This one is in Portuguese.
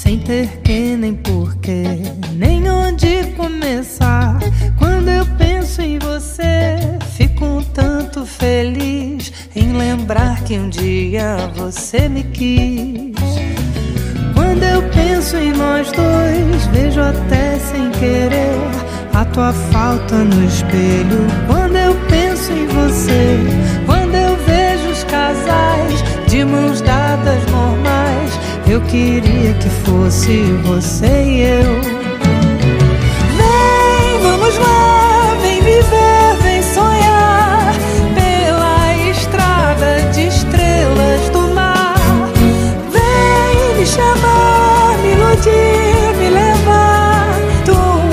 sem ter que nem porquê, nem onde começar. Quando eu penso em você, fico um tanto feliz em lembrar que um dia você me quis. Quando eu penso em nós dois, vejo até sem querer a tua falta no espelho. Quando eu penso em você, quando eu vejo os casais de mãos dadas normais, eu queria que fosse você e eu. Vem, vamos lá, vem viver, vem sonhar pela estrada de estrelas do mar. Vem me chamar, me iludir.